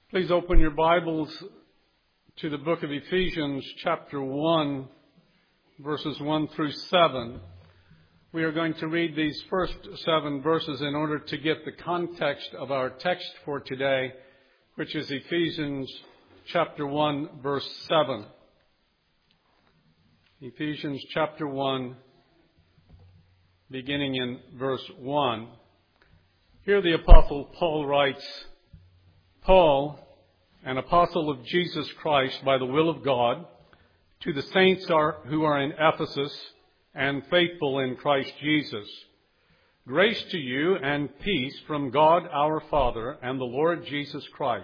Please open your Bibles to the book of Ephesians, chapter 1, verses 1 through 7. We are going to read these first 7 verses in order to get the context of our text for today, which is Ephesians chapter 1, verse 7. Ephesians chapter 1, beginning in verse 1. Here the Apostle Paul writes, Paul, an apostle of Jesus Christ by the will of God, to the saints who are in Ephesus and faithful in Christ Jesus. Grace to you and peace from God our Father and the Lord Jesus Christ.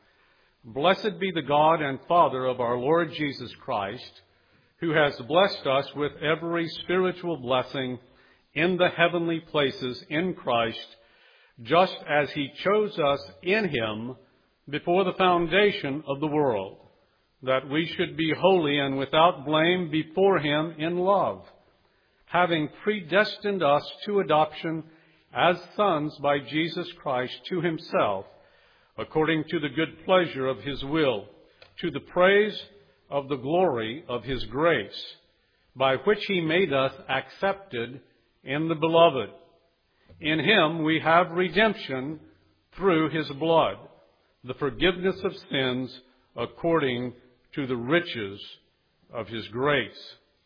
Blessed be the God and Father of our Lord Jesus Christ, who has blessed us with every spiritual blessing in the heavenly places in Christ, just as he chose us in him before the foundation of the world, that we should be holy and without blame before him in love, having predestined us to adoption as sons by Jesus Christ to himself, according to the good pleasure of his will, to the praise of the glory of his grace, by which he made us accepted in the Beloved. In him we have redemption through his blood, the forgiveness of sins according to the riches of his grace.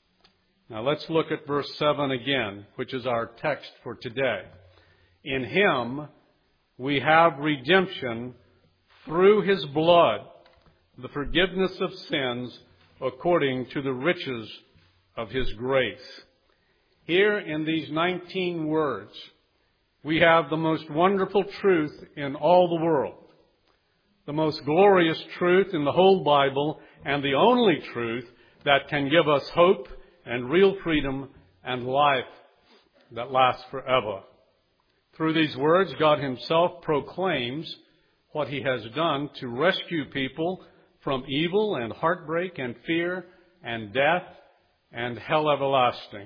Now let's look at verse 7 again, which is our text for today. In him we have redemption through his blood, the forgiveness of sins according to the riches of his grace. Here in these 19 words, we have the most wonderful truth in all the world, the most glorious truth in the whole Bible, and the only truth that can give us hope and real freedom and life that lasts forever. Through these words, God himself proclaims what he has done to rescue people from evil and heartbreak and fear and death and hell everlasting.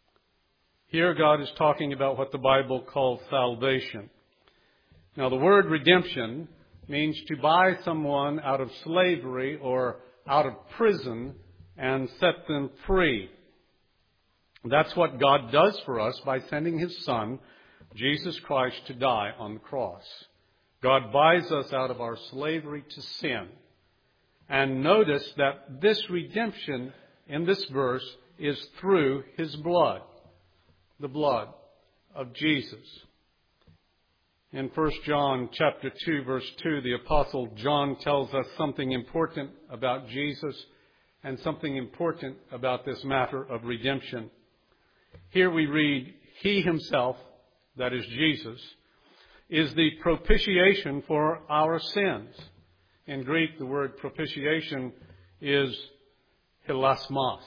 Here God is talking about what the Bible calls salvation. Now the word redemption means to buy someone out of slavery or out of prison and set them free. That's what God does for us by sending his Son, Jesus Christ, to die on the cross. God buys us out of our slavery to sin. And notice that this redemption in this verse is through his blood, the blood of Jesus. In 1 John chapter 2, verse 2, the Apostle John tells us something important about Jesus and something important about this matter of redemption. Here we read, he himself, that is Jesus, is the propitiation for our sins. In Greek, the word propitiation is hilasmos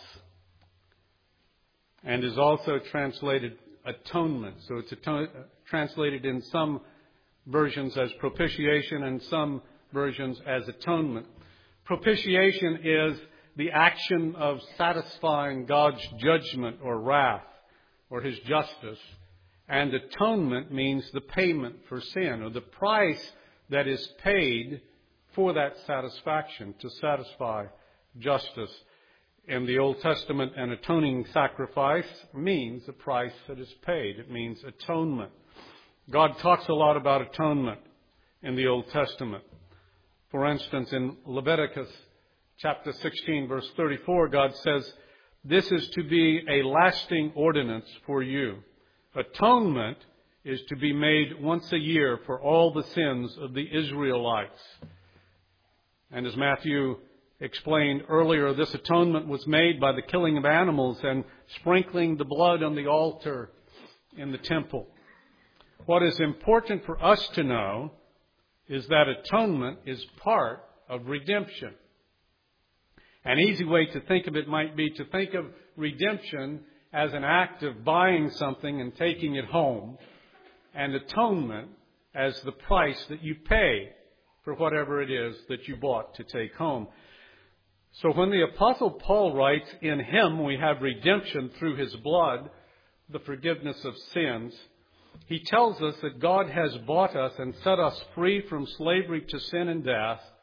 and is also translated atonement. So it's translated in some versions as propitiation and some versions as atonement. Propitiation is the action of satisfying God's judgment or wrath or his justice. And atonement means the payment for sin, or the price that is paid for that satisfaction, to satisfy justice. In the Old Testament, an atoning sacrifice means a price that is paid. It means atonement. God talks a lot about atonement in the Old Testament. For instance, in Leviticus chapter 16, verse 34, God says, this is to be a lasting ordinance for you. Atonement is to be made once a year for all the sins of the Israelites. And as Matthew explained earlier, this atonement was made by the killing of animals and sprinkling the blood on the altar in the temple. What is important for us to know is that atonement is part of redemption. An easy way to think of it might be to think of redemption as an act of buying something and taking it home, and atonement as the price that you pay for whatever it is that you bought to take home. So when the Apostle Paul writes, in him we have redemption through his blood, the forgiveness of sins, he tells us that God has bought us and set us free from slavery to sin and death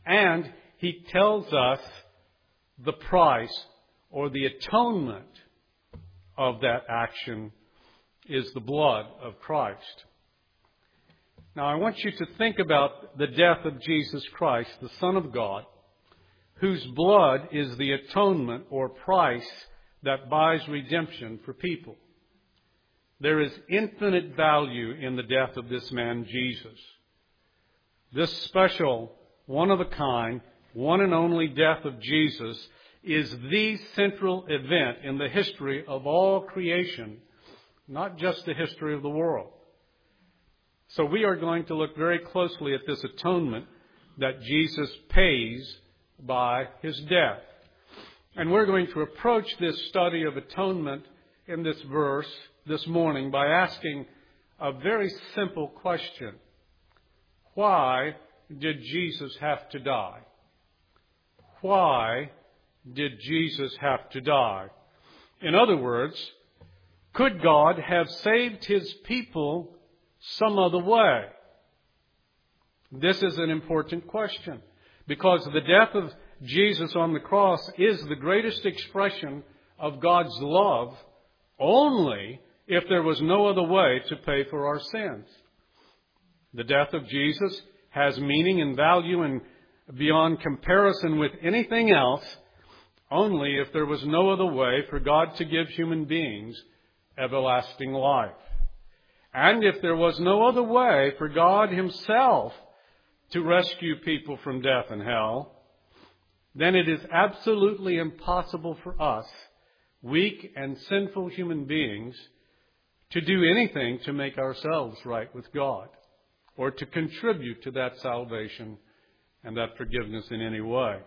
And he tells us the price or the atonement of that action is the blood of Christ. Now I want you to think about the death of Jesus Christ, the Son of God, whose blood is the atonement or price that buys redemption for people. There is infinite value in the death of this man, Jesus. This special, one-of-a-kind, one and only death of Jesus is the central event in the history of all creation, not just the history of the world. So we are going to look very closely at this atonement that Jesus pays by his death. And we're going to approach this study of atonement in this verse this morning by asking a very simple question. Why did Jesus have to die? Why did Jesus have to die? In other words, could God have saved his people some other way? This is an important question because the death of Jesus on the cross is the greatest expression of God's love only if there was no other way to pay for our sins. The death of Jesus has meaning and value and beyond comparison with anything else only if there was no other way for God to give human beings everlasting life. And if there was no other way for God himself to rescue people from death and hell, then it is absolutely impossible for us, weak and sinful human beings, to do anything to make ourselves right with God or to contribute to that salvation and that forgiveness in any way.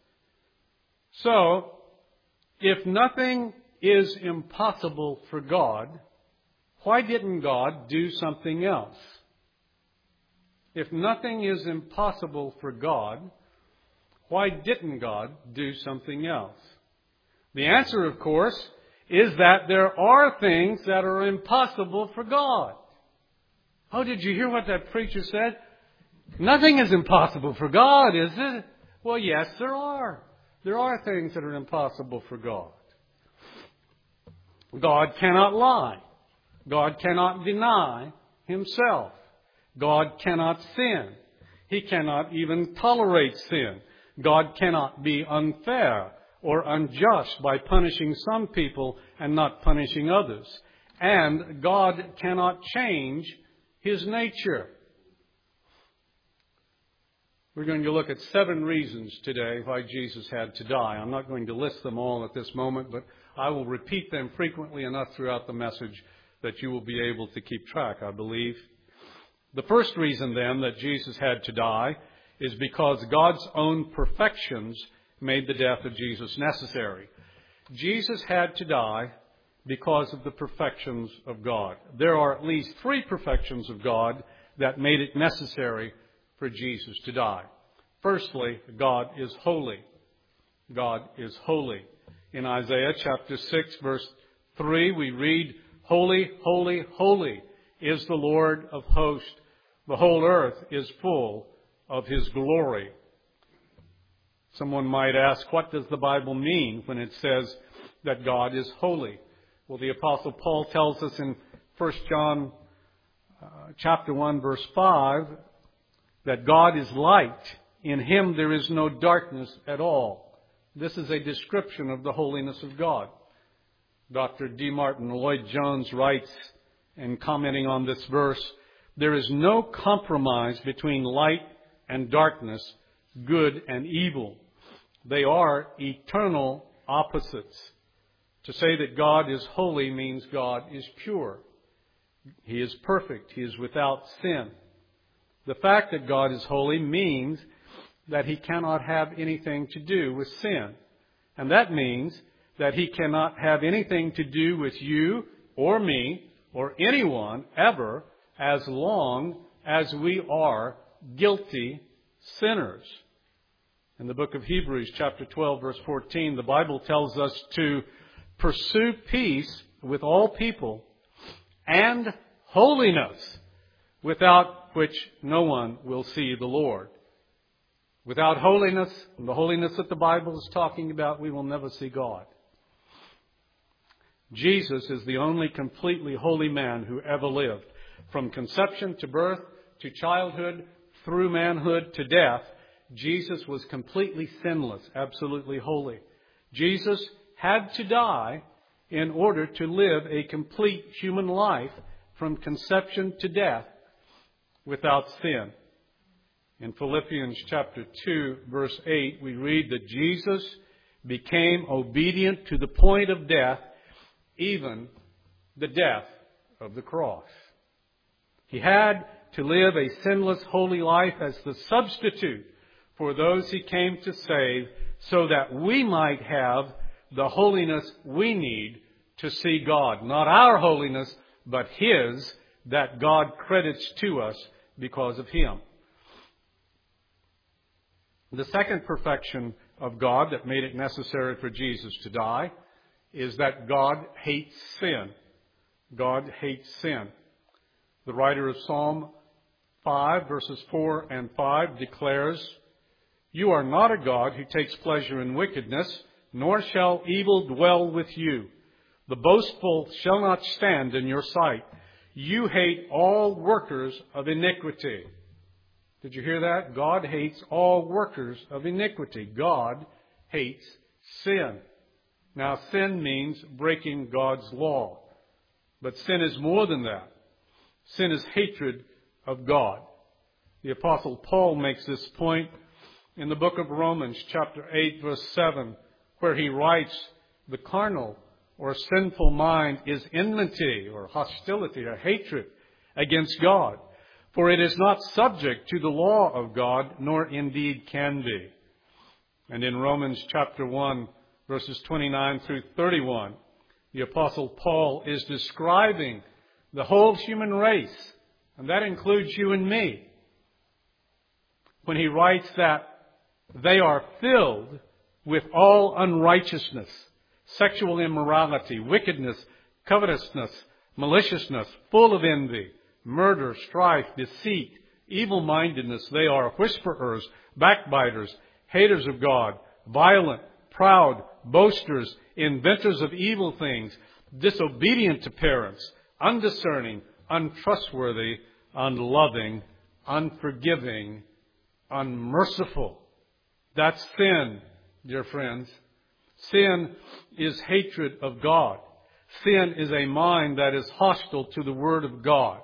So, if nothing is impossible for God, why didn't God do something else? If nothing is impossible for God, why didn't God do something else? The answer, of course, is that there are things that are impossible for God. Oh, did you hear what that preacher said? Nothing is impossible for God, is it? Well, yes, there are. There are things that are impossible for God. God cannot lie. God cannot deny himself. God cannot sin. He cannot even tolerate sin. God cannot be unfair or unjust by punishing some people and not punishing others. And God cannot change his nature. We're going to look at 7 reasons today why Jesus had to die. I'm not going to list them all at this moment, but I will repeat them frequently enough throughout the message that you will be able to keep track, I believe. The first reason, then, that Jesus had to die is because God's own perfections made the death of Jesus necessary. Jesus had to die because of the perfections of God. There are at least 3 perfections of God that made it necessary for Jesus to die. Firstly, God is holy. God is holy. In Isaiah chapter 6, verse 3, we read, "Holy, holy, holy is the Lord of hosts. The whole earth is full of his glory." Someone might ask, what does the Bible mean when it says that God is holy? Well, the Apostle Paul tells us in 1 John chapter 1, verse 5, that God is light. In him there is no darkness at all. This is a description of the holiness of God. Dr. D. Martin Lloyd-Jones writes, in commenting on this verse, "There is no compromise between light and darkness, good and evil. They are eternal opposites. To say that God is holy means God is pure. He is perfect. He is without sin. The fact that God is holy means that he cannot have anything to do with sin. And that means that he cannot have anything to do with you or me or anyone ever as long as we are guilty sinners." In the book of Hebrews, chapter 12, verse 14, the Bible tells us to pursue peace with all people and holiness, without which no one will see the Lord. Without holiness, the holiness that the Bible is talking about, we will never see God. Jesus is the only completely holy man who ever lived. From conception to birth to childhood, through manhood to death, Jesus was completely sinless, absolutely holy. Jesus had to die in order to live a complete human life from conception to death without sin. In Philippians chapter 2, verse 8, we read that Jesus became obedient to the point of death, even the death of the cross. He had to live a sinless, holy life as the substitute for those he came to save, so that we might have the holiness we need to see God. Not our holiness, but His, that God credits to us because of Him. The second perfection of God that made it necessary for Jesus to die is that God hates sin. God hates sin. The writer of Psalm 5, verses 4 and 5 declares, "You are not a God who takes pleasure in wickedness, nor shall evil dwell with you. The boastful shall not stand in your sight. You hate all workers of iniquity." Did you hear that? God hates all workers of iniquity. God hates sin. Now, sin means breaking God's law. But sin is more than that. Sin is hatred of God. The Apostle Paul makes this point in the book of Romans, chapter 8, verse 7, where he writes, "The carnal or sinful mind is enmity or hostility or hatred against God. For it is not subject to the law of God, nor indeed can be." And in Romans chapter 1, verses 29 through 31, the Apostle Paul is describing the whole human race, and that includes you and me, when he writes that they are filled with all unrighteousness, sexual immorality, wickedness, covetousness, maliciousness, full of envy, murder, strife, deceit, evil-mindedness. They are whisperers, backbiters, haters of God, violent, proud, boasters, inventors of evil things, disobedient to parents, undiscerning, untrustworthy, unloving, unforgiving, unmerciful. That's sin, dear friends. Sin is hatred of God. Sin is a mind that is hostile to the Word of God.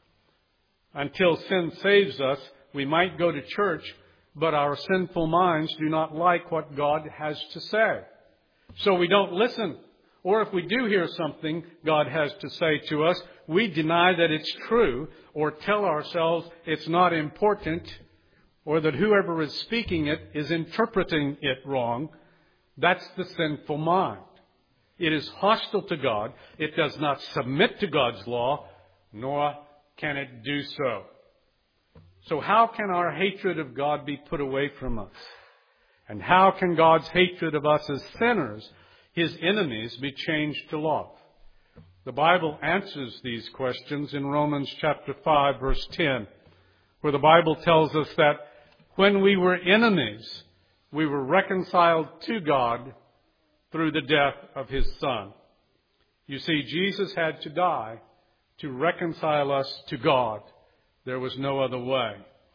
Until sin saves us, we might go to church, but our sinful minds do not like what God has to say. So we don't listen. Or if we do hear something God has to say to us, we deny that it's true, or tell ourselves it's not important, or that whoever is speaking it is interpreting it wrong. That's the sinful mind. It is hostile to God. It does not submit to God's law, nor can it do so. So how can our hatred of God be put away from us? And how can God's hatred of us as sinners, His enemies, be changed to love? The Bible answers these questions in Romans chapter 5, verse 10, where the Bible tells us that when we were enemies, we were reconciled to God through the death of His Son. You see, Jesus had to die to reconcile us to God. There was no other way.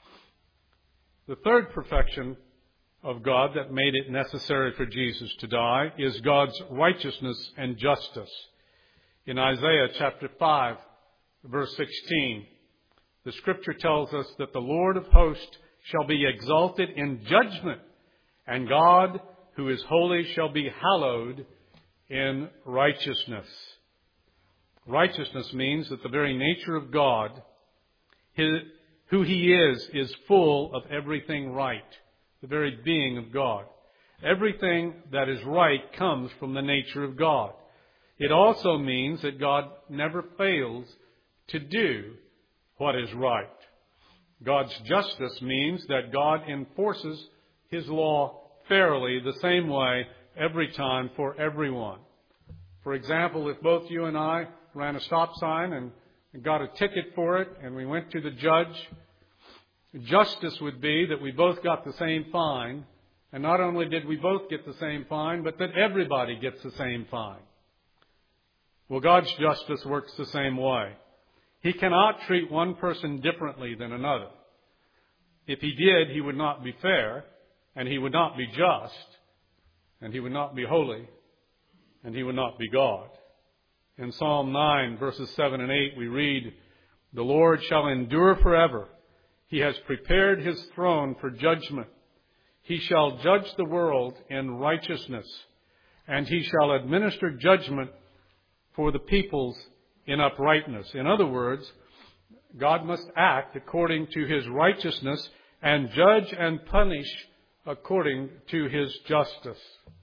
The third perfection of God that made it necessary for Jesus to die is God's righteousness and justice. In Isaiah chapter 5, verse 16, the Scripture tells us that the Lord of hosts shall be exalted in judgment, and God, who is holy, shall be hallowed in righteousness. Righteousness means that the very nature of God, who He is full of everything right, the very being of God. Everything that is right comes from the nature of God. It also means that God never fails to do what is right. God's justice means that God enforces His law fairly, the same way, every time for everyone. For example, if both you and I ran a stop sign and got a ticket for it, and we went to the judge, justice would be that we both got the same fine, and not only did we both get the same fine, but that everybody gets the same fine. Well, God's justice works the same way. He cannot treat one person differently than another. If He did, He would not be fair, and He would not be just, and He would not be holy, and He would not be God. In Psalm 9, verses 7 and 8, we read, "The Lord shall endure forever. He has prepared His throne for judgment. He shall judge the world in righteousness, and He shall administer judgment for the peoples in uprightness." In other words, God must act according to His righteousness and judge and punish according to His justice.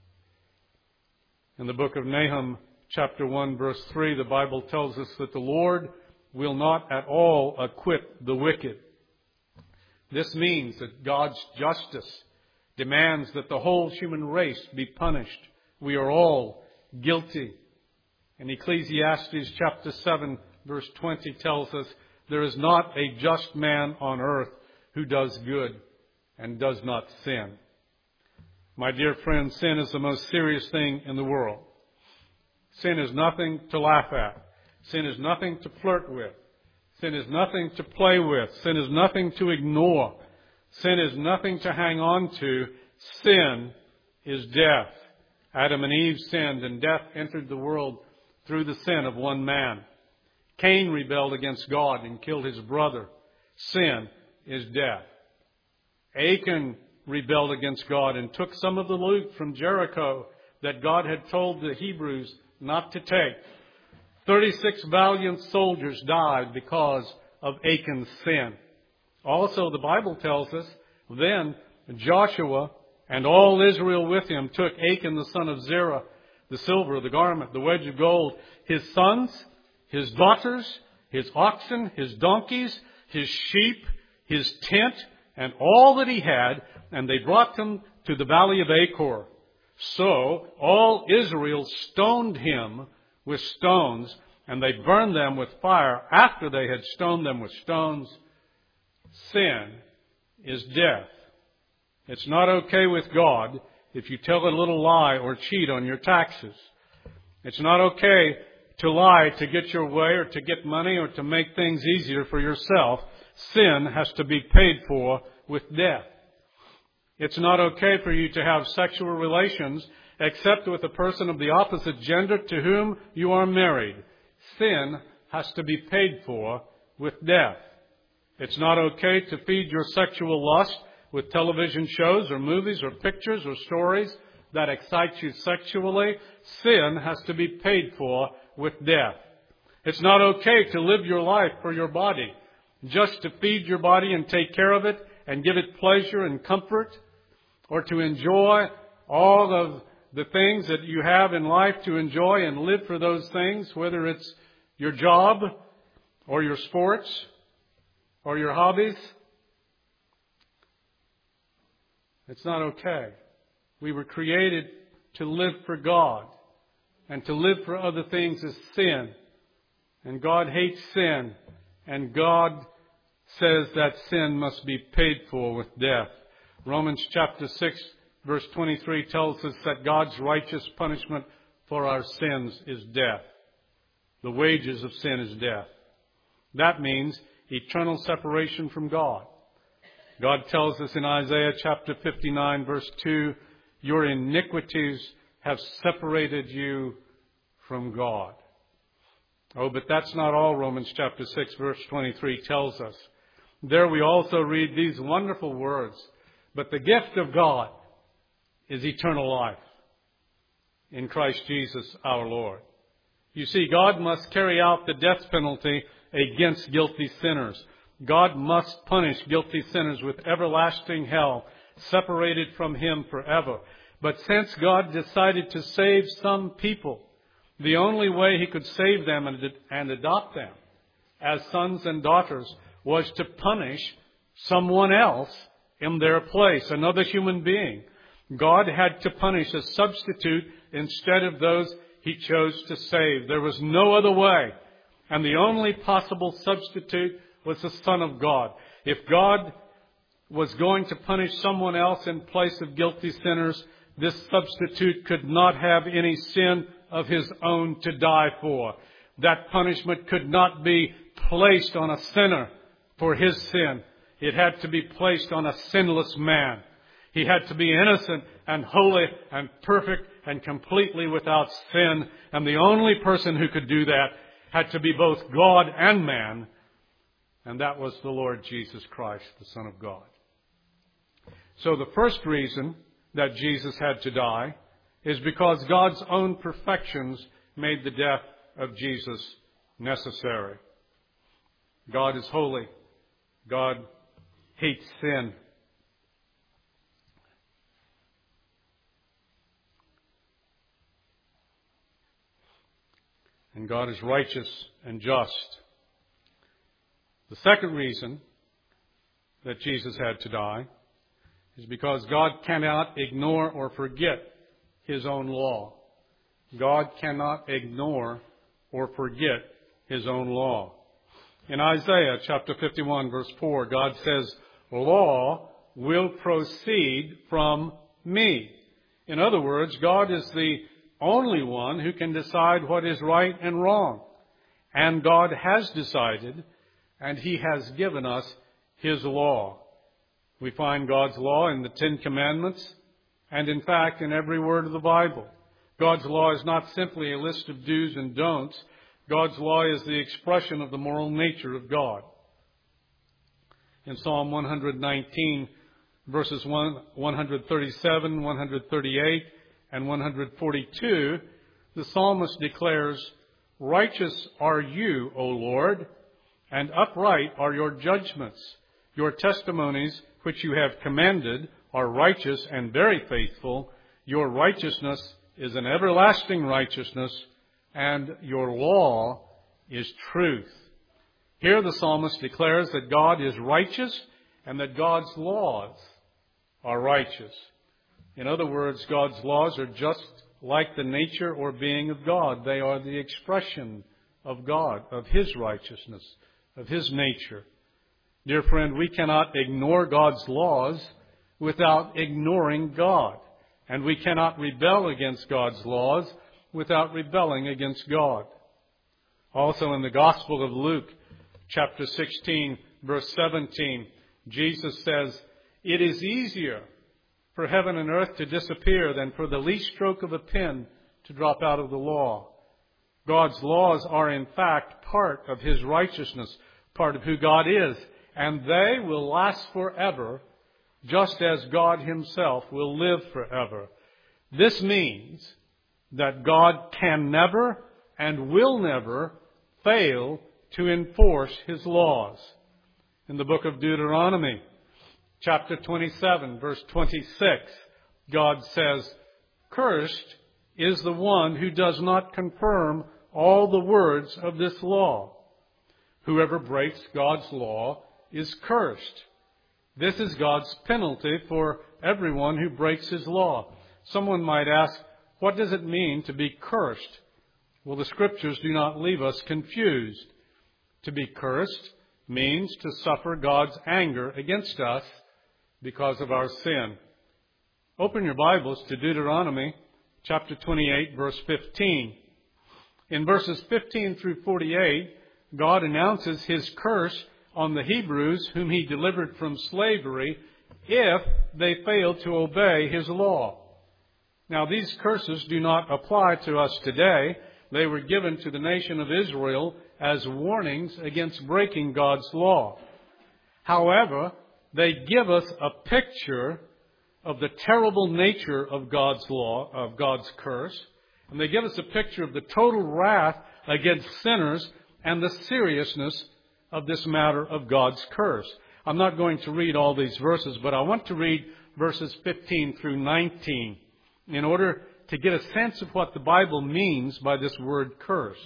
In the book of Nahum, chapter 1, verse 3, the Bible tells us that the Lord will not at all acquit the wicked. This means that God's justice demands that the whole human race be punished. We are all guilty. And Ecclesiastes chapter 7, verse 20 tells us, "There is not a just man on earth who does good and does not sin." My dear friends, sin is the most serious thing in the world. Sin is nothing to laugh at. Sin is nothing to flirt with. Sin is nothing to play with. Sin is nothing to ignore. Sin is nothing to hang on to. Sin is death. Adam and Eve sinned, and death entered the world through the sin of one man. Cain rebelled against God and killed his brother. Sin is death. Achan rebelled against God and took some of the loot from Jericho that God had told the Hebrews not to take. 36 valiant soldiers died because of Achan's sin. Also, the Bible tells us, then Joshua and all Israel with him took Achan the son of Zerah, the silver, the garment, the wedge of gold, his sons, his daughters, his oxen, his donkeys, his sheep, his tent, and all that he had, and they brought them to the valley of Achor. So all Israel stoned him with stones, and they burned them with fire after they had stoned them with stones. Sin is death. It's not okay with God if you tell a little lie or cheat on your taxes. It's not okay to lie to get your way or to get money or to make things easier for yourself. Sin has to be paid for with death. It's not okay for you to have sexual relations except with a person of the opposite gender to whom you are married. Sin has to be paid for with death. It's not okay to feed your sexual lust with television shows or movies or pictures or stories that excite you sexually. Sin has to be paid for with death. It's not okay to live your life for your body, just to feed your body and take care of it and give it pleasure and comfort, or to enjoy all of the things that you have in life to enjoy and live for those things, whether it's your job or your sports or your hobbies. It's not okay. We were created to live for God, and to live for other things is sin. And God hates sin, and God says that sin must be paid for with death. Romans chapter 6, verse 23 tells us that God's righteous punishment for our sins is death. The wages of sin is death. That means eternal separation from God. God tells us in Isaiah chapter 59, verse 2, your iniquities have separated you from God. Oh, but that's not all Romans chapter 6, verse 23 tells us. There we also read these wonderful words. But the gift of God is eternal life in Christ Jesus our Lord. You see, God must carry out the death penalty against guilty sinners. God must punish guilty sinners with everlasting hell, separated from Him forever. But since God decided to save some people, the only way He could save them and adopt them as sons and daughters was to punish someone else in their place, another human being. God had to punish a substitute instead of those He chose to save. There was no other way. And the only possible substitute was the Son of God. If God was going to punish someone else in place of guilty sinners, this substitute could not have any sin of his own to die for. That punishment could not be placed on a sinner for his sin. It had to be placed on a sinless man. He had to be innocent and holy and perfect and completely without sin. And the only person who could do that had to be both God and man. And that was the Lord Jesus Christ, the Son of God. So the first reason that Jesus had to die is because God's own perfections made the death of Jesus necessary. God is holy. God hates sin. And God is righteous and just. The second reason that Jesus had to die is because God cannot ignore or forget His own law. God cannot ignore or forget His own law. In Isaiah chapter 51 verse 4, God says, "Law will proceed from me." In other words, God is the only one who can decide what is right and wrong. And God has decided, and He has given us His law. We find God's law in the Ten Commandments, and in fact in every word of the Bible. God's law is not simply a list of do's and don'ts. God's law is the expression of the moral nature of God. In Psalm 119, verses 137, 138, and 142, the psalmist declares, "Righteous are you, O Lord, and upright are your judgments. Your testimonies, which you have commanded, are righteous and very faithful. Your righteousness is an everlasting righteousness, and your law is truth." Here the psalmist declares that God is righteous and that God's laws are righteous. In other words, God's laws are just like the nature or being of God. They are the expression of God, of His righteousness, of His nature. Dear friend, we cannot ignore God's laws without ignoring God. And we cannot rebel against God's laws without rebelling against God. Also in the Gospel of Luke, chapter 16, verse 17, Jesus says, "It is easier for heaven and earth to disappear than for the least stroke of a pen to drop out of the law." God's laws are in fact part of His righteousness, part of who God is, and they will last forever, just as God Himself will live forever. This means that God can never and will never fail to enforce His laws. In the book of Deuteronomy, chapter 27, verse 26, God says, "Cursed is the one who does not confirm all the words of this law. Whoever breaks God's law is cursed." This is God's penalty for everyone who breaks His law. Someone might ask, what does it mean to be cursed? Well, the Scriptures do not leave us confused. To be cursed means to suffer God's anger against us because of our sin. Open your Bibles to Deuteronomy chapter 28, verse 15. In verses 15 through 48, God announces His curse on the Hebrews whom He delivered from slavery if they failed to obey His law. Now, these curses do not apply to us today. They were given to the nation of Israel as warnings against breaking God's law. However, they give us a picture of the terrible nature of God's law, of God's curse, and they give us a picture of the total wrath against sinners and the seriousness of this matter of God's curse. I'm not going to read all these verses, but I want to read verses 15 through 19 in order to get a sense of what the Bible means by this word curse.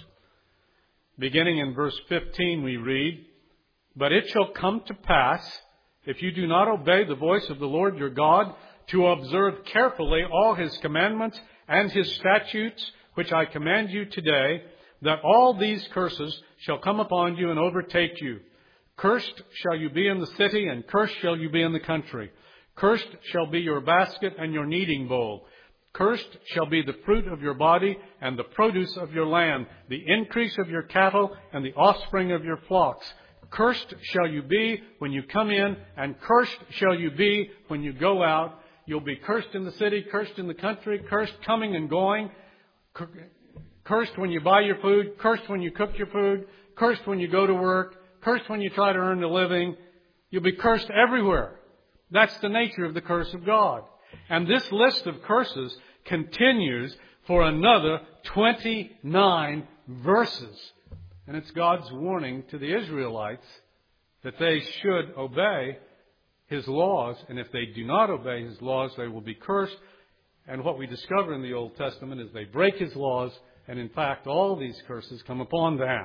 Beginning in verse 15 we read, "But it shall come to pass, if you do not obey the voice of the Lord your God, to observe carefully all His commandments and His statutes, which I command you today, that all these curses shall come upon you and overtake you. Cursed shall you be in the city, and cursed shall you be in the country. Cursed shall be your basket and your kneading bowl. Cursed shall be the fruit of your body and the produce of your land, the increase of your cattle and the offspring of your flocks. Cursed shall you be when you come in, and cursed shall you be when you go out. You'll be cursed in the city, cursed in the country, cursed coming and going, cursed when you buy your food, cursed when you cook your food, cursed when you go to work, cursed when you try to earn a living. You'll be cursed everywhere. That's the nature of the curse of God. And this list of curses continues for another 29 verses. And it's God's warning to the Israelites that they should obey His laws. And if they do not obey His laws, they will be cursed. And what we discover in the Old Testament is they break His laws. And in fact, all these curses come upon them.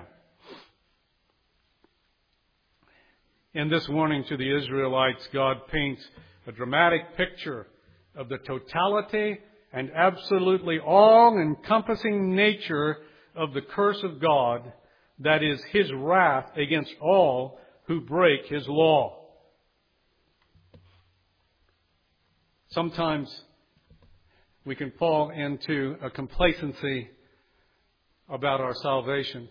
In this warning to the Israelites, God paints a dramatic picture of the totality and absolutely all-encompassing nature of the curse of God, that is His wrath against all who break His law. Sometimes we can fall into a complacency about our salvation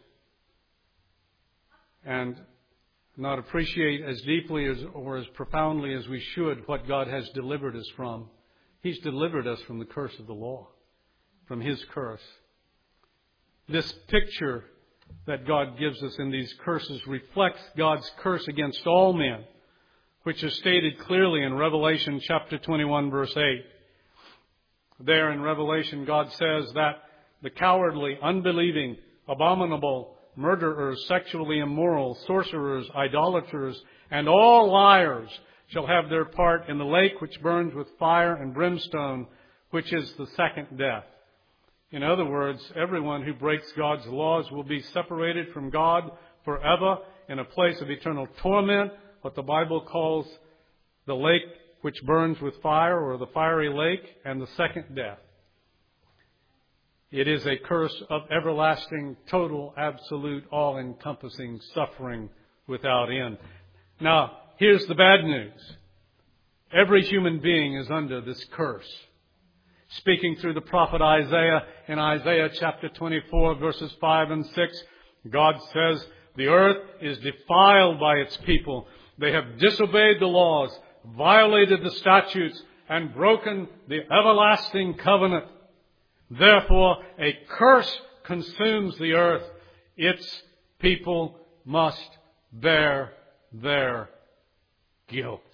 and not appreciate as deeply or as profoundly as we should what God has delivered us from. He's delivered us from the curse of the law, from His curse. This picture that God gives us in these curses reflects God's curse against all men, which is stated clearly in Revelation chapter 21, verse 8. There in Revelation, God says that the cowardly, unbelieving, abominable, murderers, sexually immoral, sorcerers, idolaters, and all liars shall have their part in the lake which burns with fire and brimstone, which is the second death. In other words, everyone who breaks God's laws will be separated from God forever in a place of eternal torment, what the Bible calls the lake which burns with fire, or the fiery lake, and the second death. It is a curse of everlasting, total, absolute, all-encompassing suffering without end. Now, here's the bad news. Every human being is under this curse. Speaking through the prophet Isaiah, in Isaiah chapter 24, verses 5 and 6, God says, "The earth is defiled by its people. They have disobeyed the laws, violated the statutes, and broken the everlasting covenant. Therefore, a curse consumes the earth. Its people must bear their guilt."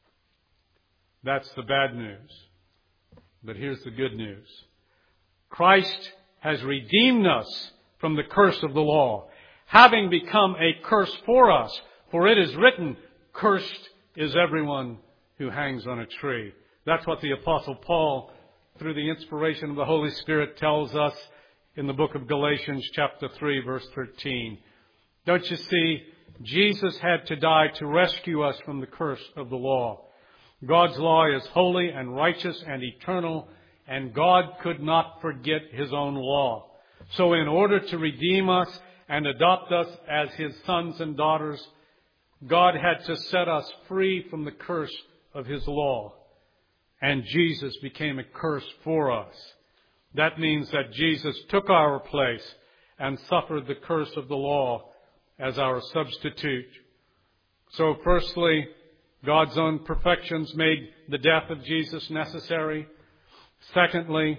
That's the bad news. But here's the good news. Christ has redeemed us from the curse of the law, having become a curse for us. For it is written, "Cursed is everyone who hangs on a tree." That's what the Apostle Paul, through the inspiration of the Holy Spirit, tells us in the book of Galatians chapter 3, verse 13. Don't you see? Jesus had to die to rescue us from the curse of the law. God's law is holy and righteous and eternal, and God could not forget His own law. So in order to redeem us and adopt us as His sons and daughters, God had to set us free from the curse of His law. And Jesus became a curse for us. That means that Jesus took our place and suffered the curse of the law as our substitute. So firstly, God's own perfections made the death of Jesus necessary. Secondly,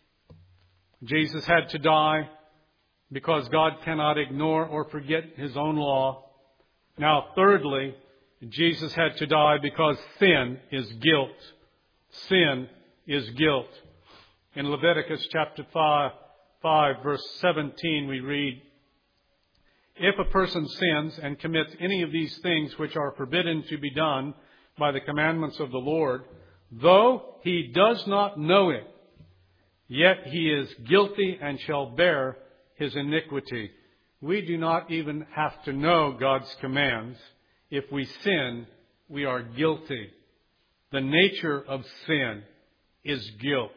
Jesus had to die because God cannot ignore or forget His own law. Now, thirdly, Jesus had to die because sin is guilt. Sin is guilt. In Leviticus chapter 5, verse 17, we read, "If a person sins and commits any of these things which are forbidden to be done by the commandments of the Lord, though he does not know it, yet he is guilty and shall bear his iniquity." We do not even have to know God's commands. If we sin, we are guilty. The nature of sin is guilt.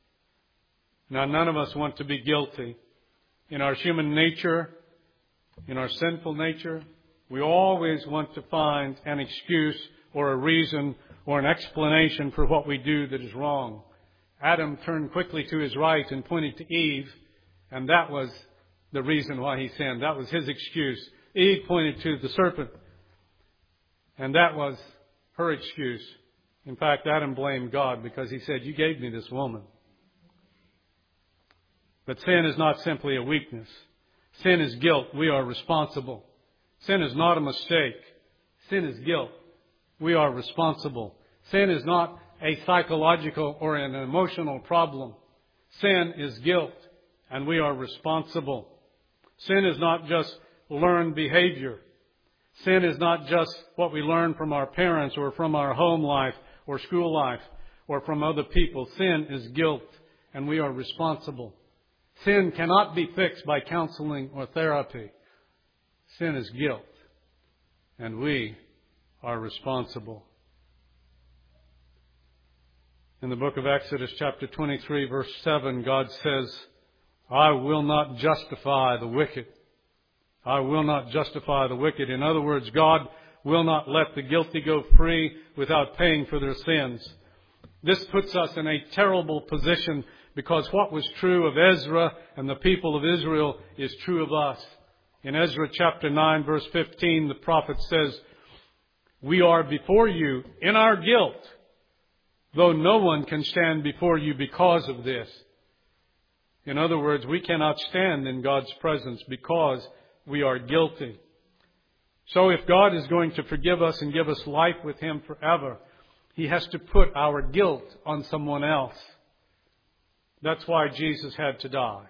Now, none of us want to be guilty. In our human nature, in our sinful nature, We always want to find an excuse or a reason or an explanation for what we do that is wrong. Adam turned quickly to his right and pointed to Eve, and that was the reason why he sinned. That was his excuse. Eve pointed to the serpent, and that was her excuse. In fact, Adam blamed God because he said, "You gave me this woman." But sin is not simply a weakness. Sin is guilt. We are responsible. Sin is not a mistake. Sin is guilt. We are responsible. Sin is not a psychological or an emotional problem. Sin is guilt, and we are responsible. Sin is not just learned behavior. Sin is not just what we learn from our parents or from our home life or school life or from other people. Sin is guilt, and we are responsible. Sin cannot be fixed by counseling or therapy. Sin is guilt, and we are responsible. In the book of Exodus, chapter 23, verse 7, God says, "I will not justify the wicked." I will not justify the wicked. In other words, God will not let the guilty go free without paying for their sins. This puts us in a terrible position because what was true of Ezra and the people of Israel is true of us. In Ezra chapter 9, verse 15, the prophet says, "We are before you in our guilt, though no one can stand before you because of this." In other words, we cannot stand in God's presence because we are guilty. So if God is going to forgive us and give us life with Him forever, He has to put our guilt on someone else. That's why Jesus had to die.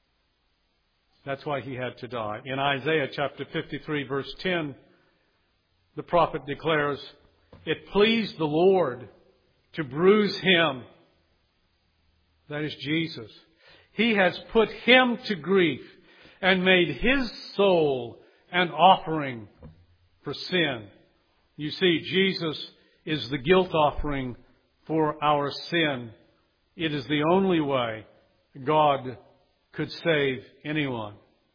That's why He had to die. In Isaiah chapter 53, verse 10, the prophet declares, "It pleased the Lord to bruise Him." That is Jesus. He has put Him to grief and made His soul an offering for sin. You see, Jesus is the guilt offering for our sin. It is the only way God could save anyone.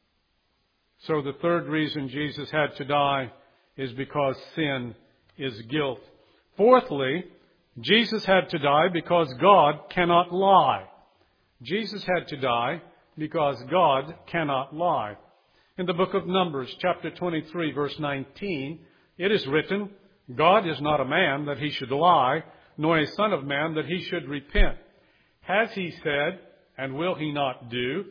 So the third reason Jesus had to die is because sin is guilt. Fourthly, Jesus had to die because God cannot lie. Jesus had to die because God cannot lie. In the book of Numbers, chapter 23, verse 19, it is written, "God is not a man that He should lie, nor a son of man that He should repent. Has He said, and will He not do?"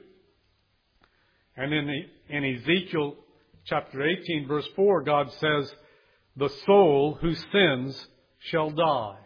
And in Ezekiel chapter 18, verse 4, God says, "The soul who sins shall die."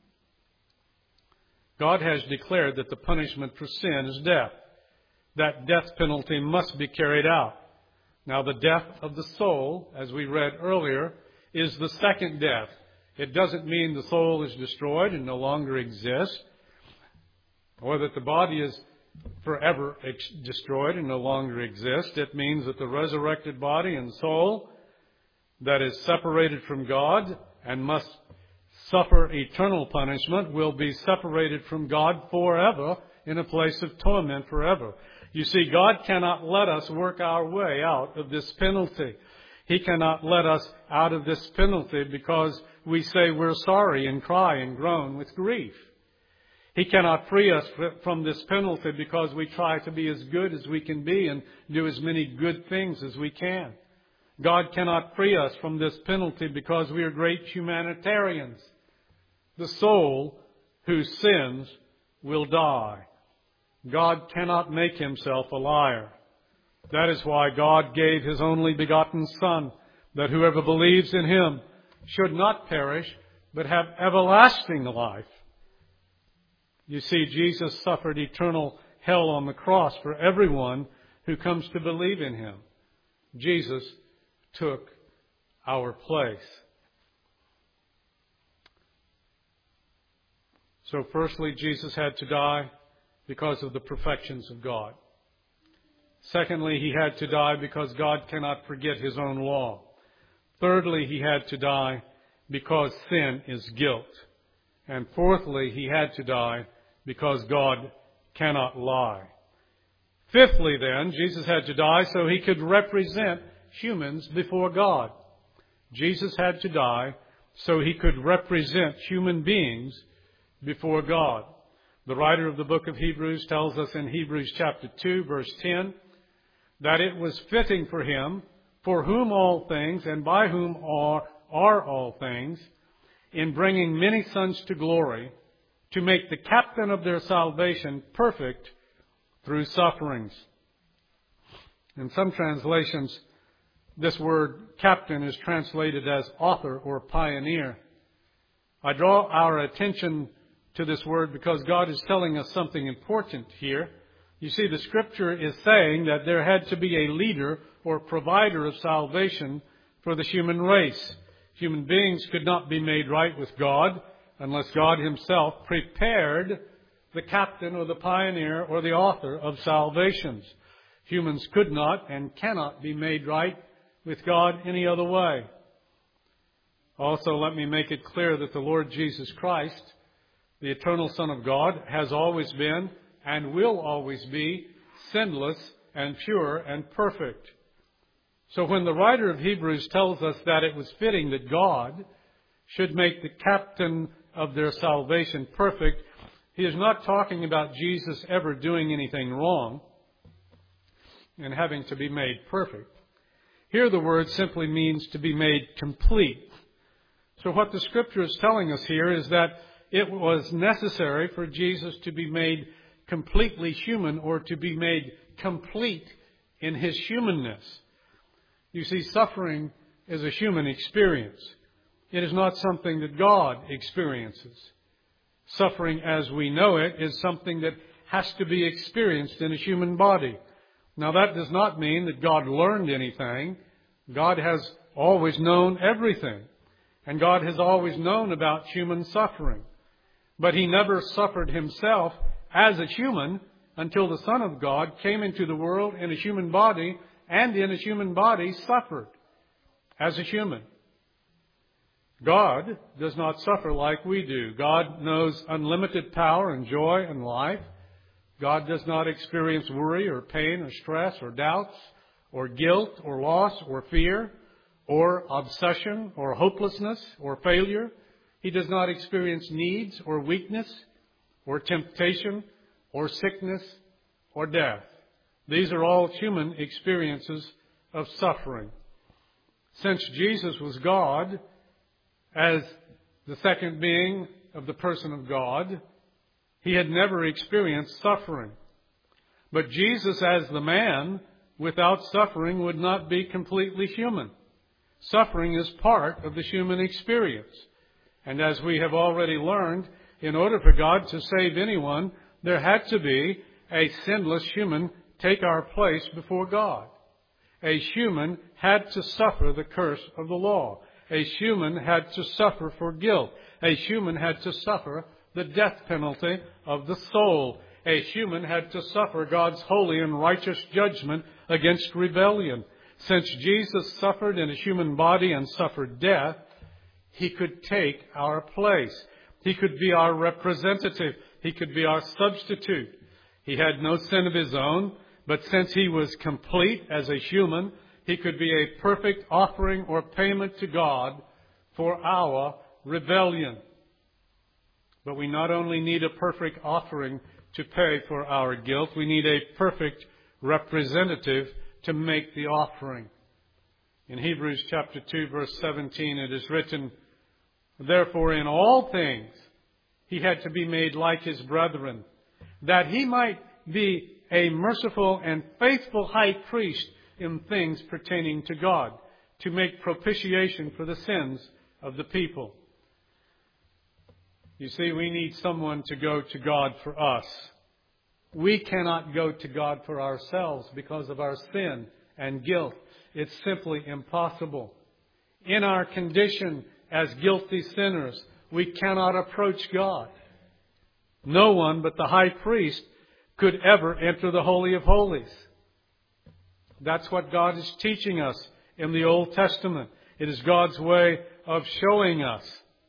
God has declared that the punishment for sin is death. That death penalty must be carried out. Now, the death of the soul, as we read earlier, is the second death. It doesn't mean the soul is destroyed and no longer exists, or that the body is forever destroyed and no longer exists. It means that the resurrected body and soul that is separated from God and must suffer eternal punishment will be separated from God forever in a place of torment forever. You see, God cannot let us work our way out of this penalty. He cannot let us out of this penalty because we say we're sorry and cry and groan with grief. He cannot free us from this penalty because we try to be as good as we can be and do as many good things as we can. God cannot free us from this penalty because we are great humanitarians. The soul who sins will die. God cannot make Himself a liar. That is why God gave His only begotten Son, that whoever believes in Him should not perish, but have everlasting life. You see, Jesus suffered eternal hell on the cross for everyone who comes to believe in Him. Jesus took our place. So firstly, Jesus had to die because of the perfections of God. Secondly, He had to die because God cannot forget His own law. Thirdly, He had to die because sin is guilt. And fourthly, He had to die because God cannot lie. Fifthly, then, Jesus had to die so He could represent humans before God. Jesus had to die so he could represent human beings before God. The writer of the book of Hebrews tells us in Hebrews chapter 2, verse 10, that it was fitting for him, for whom all things and by whom are all things, in bringing many sons to glory, to make the captain of their salvation perfect through sufferings. In some translations, this word captain is translated as author or pioneer. I draw our attention to this word because God is telling us something important here. You see, the Scripture is saying that there had to be a leader or provider of salvation for the human race. Human beings could not be made right with God unless God Himself prepared the captain or the pioneer or the author of salvations. Humans could not and cannot be made right with God any other way. Also, let me make it clear that the Lord Jesus Christ, the eternal Son of God, has always been and will always be sinless and pure and perfect. So when the writer of Hebrews tells us that it was fitting that God should make the captain of their salvation perfect, he is not talking about Jesus ever doing anything wrong and having to be made perfect. Here the word simply means to be made complete. So what the Scripture is telling us here is that it was necessary for Jesus to be made completely human or to be made complete in His humanness. You see, suffering is a human experience. It is not something that God experiences. Suffering as we know it is something that has to be experienced in a human body. Now, that does not mean that God learned anything. God has always known everything. And God has always known about human suffering. But He never suffered Himself as a human until the Son of God came into the world in a human body and in a human body suffered as a human. God does not suffer like we do. God knows unlimited power and joy and life. God does not experience worry or pain or stress or doubts or guilt or loss or fear or obsession or hopelessness or failure. He does not experience needs or weakness or temptation or sickness or death. These are all human experiences of suffering. Since Jesus was God, as the second being of the person of God, He had never experienced suffering. But Jesus, as the man, without suffering, would not be completely human. Suffering is part of the human experience. And as we have already learned, in order for God to save anyone, there had to be a sinless human take our place before God. A human had to suffer the curse of the law. A human had to suffer for guilt. A human had to suffer the death penalty of the soul. A human had to suffer God's holy and righteous judgment against rebellion. Since Jesus suffered in a human body and suffered death, He could take our place. He could be our representative. He could be our substitute. He had no sin of His own, but since He was complete as a human, He could be a perfect offering or payment to God for our rebellion. But we not only need a perfect offering to pay for our guilt, we need a perfect representative to make the offering. In Hebrews chapter 2, verse 17, it is written, "Therefore in all things He had to be made like His brethren, that He might be a merciful and faithful high priest in things pertaining to God, to make propitiation for the sins of the people." You see, we need someone to go to God for us. We cannot go to God for ourselves because of our sin and guilt. It's simply impossible. In our condition as guilty sinners, we cannot approach God. No one but the high priest could ever enter the Holy of Holies. That's what God is teaching us in the Old Testament. It is God's way of showing us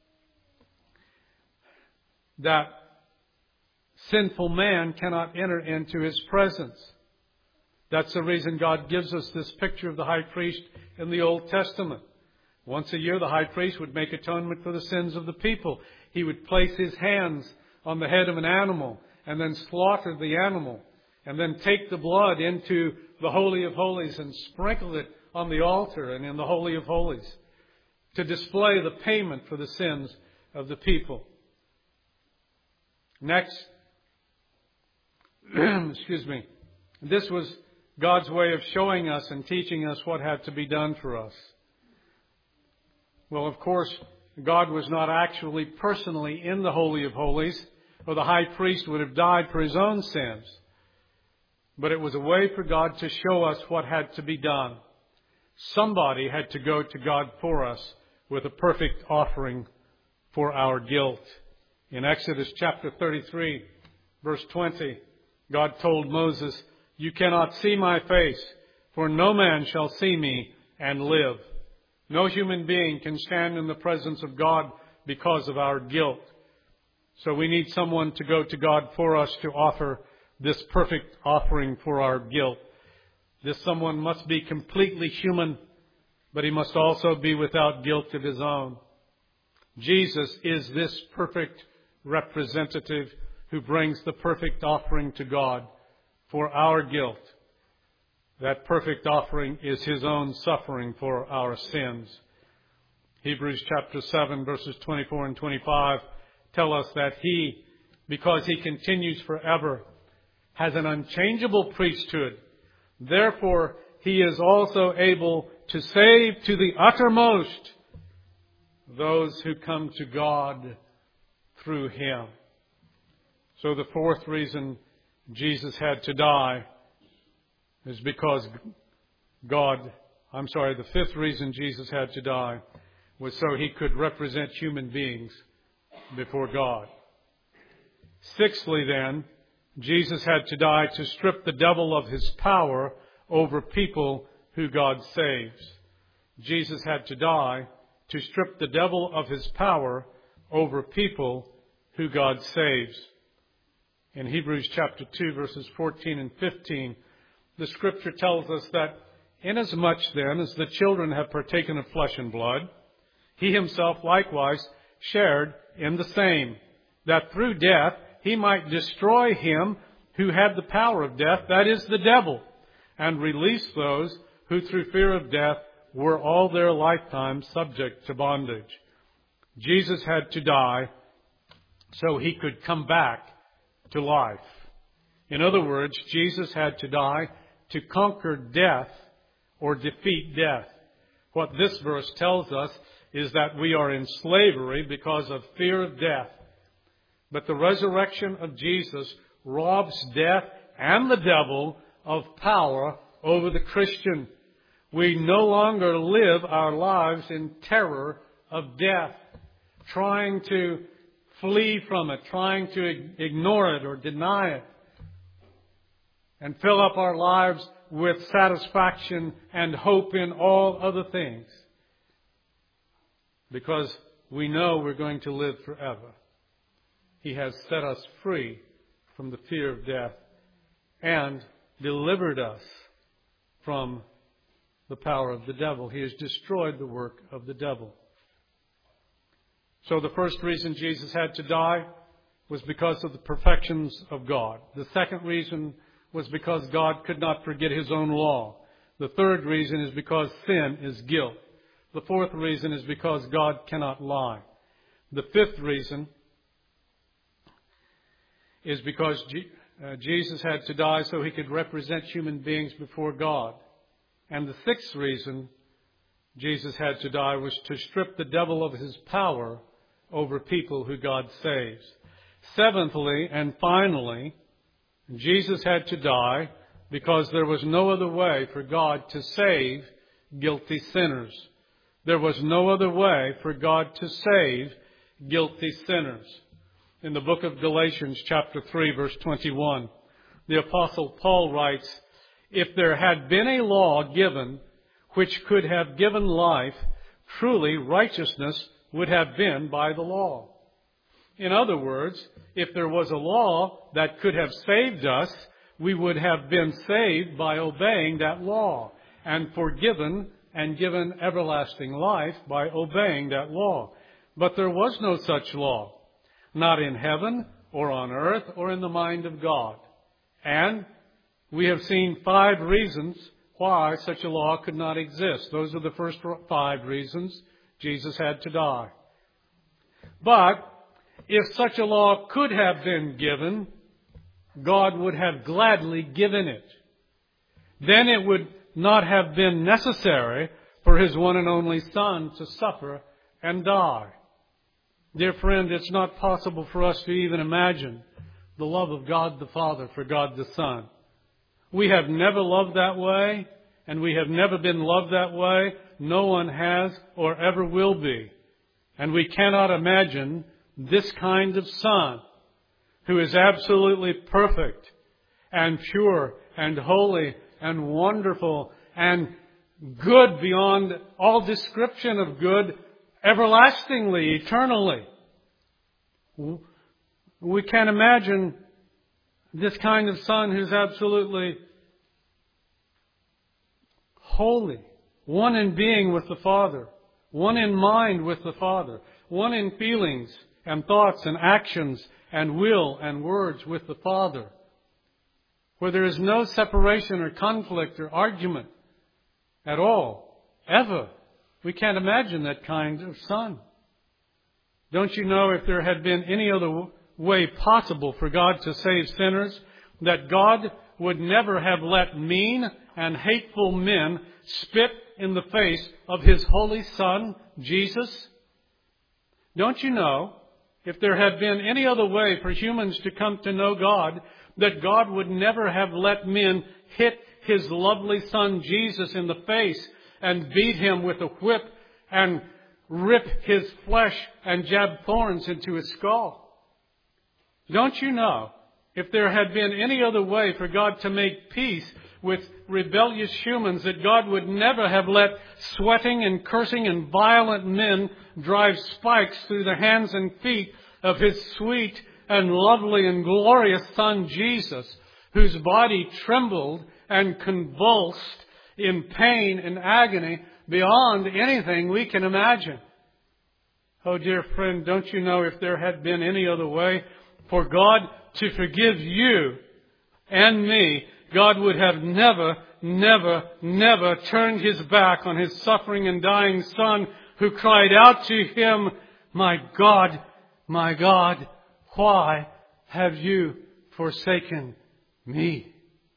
that sinful man cannot enter into His presence. That's the reason God gives us this picture of the high priest in the Old Testament. Once a year, the high priest would make atonement for the sins of the people. He would place his hands on the head of an animal and then slaughter the animal and then take the blood into the Holy of Holies and sprinkle it on the altar and in the Holy of Holies to display the payment for the sins of the people. Next, this was God's way of showing us and teaching us what had to be done for us. Well, of course, God was not actually personally in the Holy of Holies, or the high priest would have died for his own sins. But it was a way for God to show us what had to be done. Somebody had to go to God for us with a perfect offering for our guilt. In Exodus chapter 33, verse 20, God told Moses, "You cannot see my face, for no man shall see me and live." No human being can stand in the presence of God because of our guilt. So we need someone to go to God for us to offer this perfect offering for our guilt. This someone must be completely human, but he must also be without guilt of his own. Jesus is this perfect representative who brings the perfect offering to God for our guilt. That perfect offering is his own suffering for our sins. Hebrews chapter 7 verses 24 and 25 tell us that he, because he continues forever, has an unchangeable priesthood. Therefore, he is also able to save to the uttermost those who come to God through him. So the fourth reason Jesus had to die is because the fifth reason Jesus had to die was so he could represent human beings before God. Sixthly then, Jesus had to die to strip the devil of his power over people who God saves. Jesus had to die to strip the devil of his power over people who God saves. In Hebrews chapter 2 verses 14 and 15, the Scripture tells us that inasmuch then as the children have partaken of flesh and blood, he himself likewise shared in the same, that through death he might destroy him who had the power of death, that is, the devil, and release those who through fear of death were all their lifetime subject to bondage. Jesus had to die so he could come back to life. In other words, Jesus had to die to conquer death or defeat death. What this verse tells us is that we are in slavery because of fear of death. But the resurrection of Jesus robs death and the devil of power over the Christian. We no longer live our lives in terror of death, trying to flee from it, trying to ignore it or deny it, and fill up our lives with satisfaction and hope in all other things, because we know we're going to live forever. He has set us free from the fear of death and delivered us from the power of the devil. He has destroyed the work of the devil. So the first reason Jesus had to die was because of the perfections of God. The second reason was because God could not forget his own law. The third reason is because sin is guilt. The fourth reason is because God cannot lie. The fifth reason is because Jesus had to die so he could represent human beings before God. And the sixth reason Jesus had to die was to strip the devil of his power over people who God saves. Seventhly and finally, Jesus had to die because there was no other way for God to save guilty sinners. There was no other way for God to save guilty sinners. In the book of Galatians chapter 3 verse 21, the Apostle Paul writes, "If there had been a law given which could have given life, truly righteousness would have been by the law." In other words, if there was a law that could have saved us, we would have been saved by obeying that law and forgiven and given everlasting life by obeying that law. But there was no such law, not in heaven or on earth or in the mind of God. And we have seen 5 reasons why such a law could not exist. Those are the first 5 reasons Jesus had to die. But if such a law could have been given, God would have gladly given it. Then it would not have been necessary for His one and only Son to suffer and die. Dear friend, it's not possible for us to even imagine the love of God the Father for God the Son. We have never loved that way, and we have never been loved that way. No one has or ever will be. And we cannot imagine this kind of Son who is absolutely perfect and pure and holy and wonderful and good beyond all description of good, everlastingly, eternally. We can't imagine this kind of Son who's absolutely holy, one in being with the Father, one in mind with the Father, one in feelings and thoughts and actions and will and words with the Father, where there is no separation or conflict or argument at all, ever. We can't imagine that kind of Son. Don't you know, if there had been any other way possible for God to save sinners, that God would never have let mean and hateful men spit in the face of His holy Son, Jesus? Don't you know, if there had been any other way for humans to come to know God, that God would never have let men hit His lovely Son Jesus in the face and beat Him with a whip and rip His flesh and jab thorns into His skull? Don't you know, if there had been any other way for God to make peace with rebellious humans, that God would never have let sweating and cursing and violent men drive spikes through the hands and feet of His sweet and lovely and glorious Son Jesus, whose body trembled and convulsed in pain and agony beyond anything we can imagine. Oh, dear friend, don't you know, if there had been any other way for God to forgive you and me, God would have never turned His back on His suffering and dying Son, who cried out to Him, my God, why have you forsaken me?"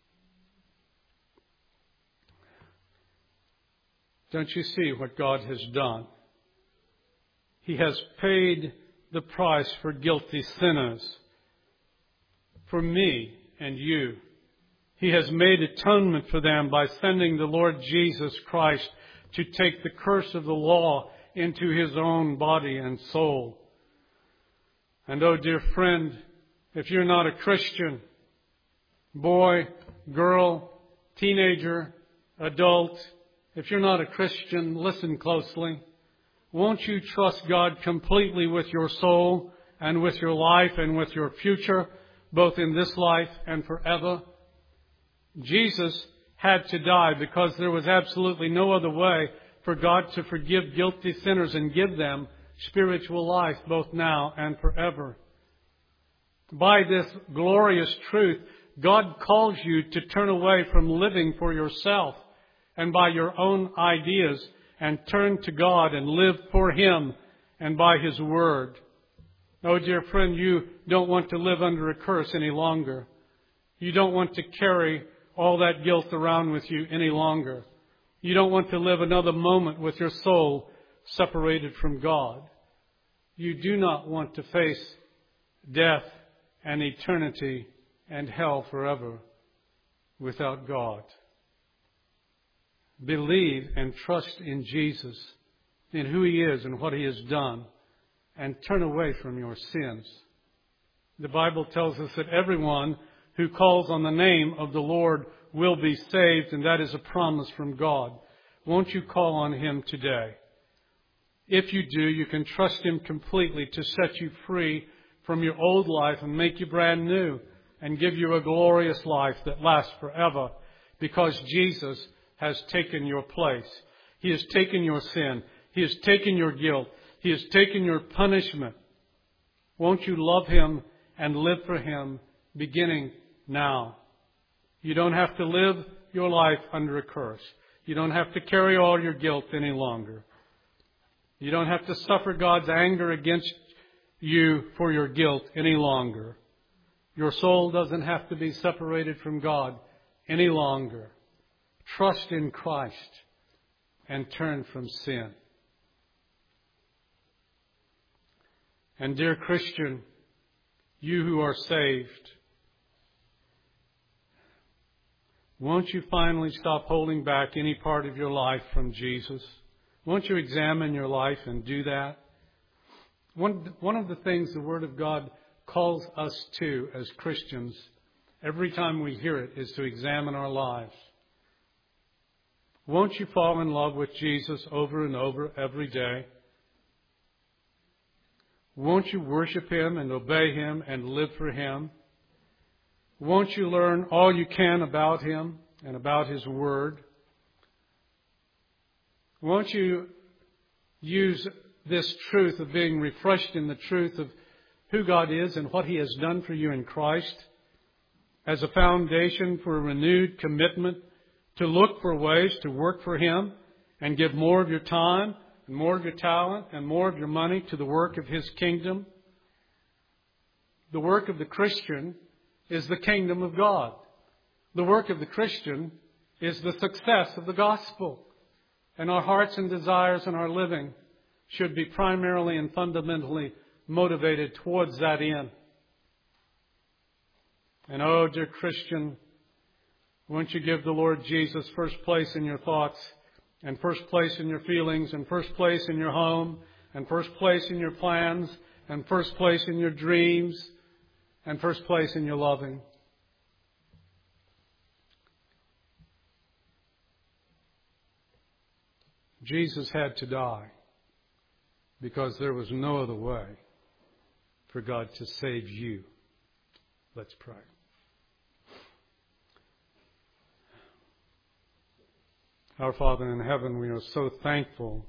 Don't you see what God has done? He has paid the price for guilty sinners, for me and you. He has made atonement for them by sending the Lord Jesus Christ to take the curse of the law into His own body and soul. And oh, dear friend, if you're not a Christian, boy, girl, teenager, adult, if you're not a Christian, listen closely. Won't you trust God completely with your soul and with your life and with your future, both in this life and forever? Jesus had to die because there was absolutely no other way for God to forgive guilty sinners and give them spiritual life both now and forever. By this glorious truth, God calls you to turn away from living for yourself and by your own ideas, and turn to God and live for Him and by His Word. Oh, dear friend, you don't want to live under a curse any longer. You don't want to carry all that guilt around with you any longer. You don't want to live another moment with your soul separated from God. You do not want to face death and eternity and hell forever without God. Believe and trust in Jesus, in who He is and what He has done, and turn away from your sins. The Bible tells us that everyone who calls on the name of the Lord will be saved, and that is a promise from God. Won't you call on Him today? If you do, you can trust Him completely to set you free from your old life and make you brand new and give you a glorious life that lasts forever, because Jesus has taken your place. He has taken your sin. He has taken your guilt. He has taken your punishment. Won't you love Him and live for Him beginning now? You don't have to live your life under a curse. You don't have to carry all your guilt any longer. You don't have to suffer God's anger against you for your guilt any longer. Your soul doesn't have to be separated from God any longer. Trust in Christ and turn from sin. And dear Christian, you who are saved, won't you finally stop holding back any part of your life from Jesus? Won't you examine your life and do that? One of the things the Word of God calls us to as Christians, every time we hear it, is to examine our lives. Won't you fall in love with Jesus over and over every day? Won't you worship Him and obey Him and live for Him? Won't you learn all you can about Him and about His Word? Won't you use this truth of being refreshed in the truth of who God is and what He has done for you in Christ as a foundation for a renewed commitment to look for ways to work for Him and give more of your time and more of your talent and more of your money to the work of His kingdom? The work of the Christian is the kingdom of God. The work of the Christian is the success of the gospel. And our hearts and desires and our living should be primarily and fundamentally motivated towards that end. And oh, dear Christian, won't you give the Lord Jesus first place in your thoughts, and first place in your feelings, and first place in your home, and first place in your plans, and first place in your dreams, and first place in your loving? Jesus had to die because there was no other way for God to save you. Let's pray. Our Father in heaven, we are so thankful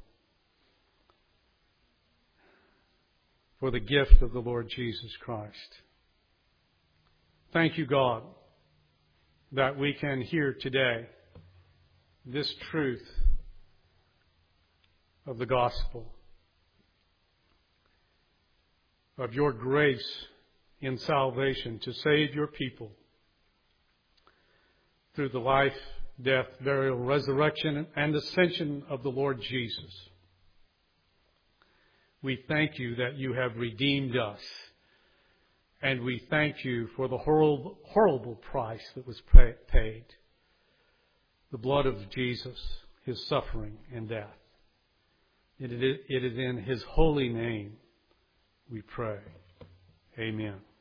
for the gift of the Lord Jesus Christ. Thank you, God, that we can hear today this truth of the gospel, of your grace in salvation to save your people through the life, death, burial, resurrection, and ascension of the Lord Jesus. We thank you that you have redeemed us, and we thank you for the horrible price that was paid, the blood of Jesus, His suffering and death. It is in His holy name we pray. Amen.